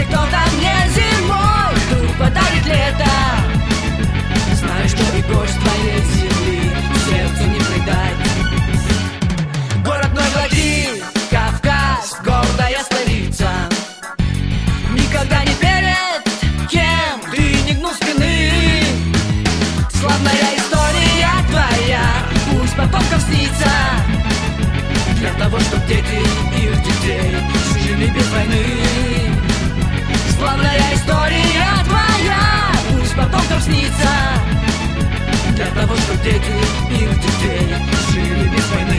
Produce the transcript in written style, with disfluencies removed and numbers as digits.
кто-то мне зимой вдруг подарит лето. Знаю, что и гость твоей земли сердцу не предать. Город мой Владимир, Кавказ, гордая столица. Никогда не перед кем ты не гнул спины. Славная история твоя пусть потомкам снится, для того, чтоб дети их детей жили без войны. Славная история твоя пусть потомкам снится, для того, чтоб дети их детей жили без войны.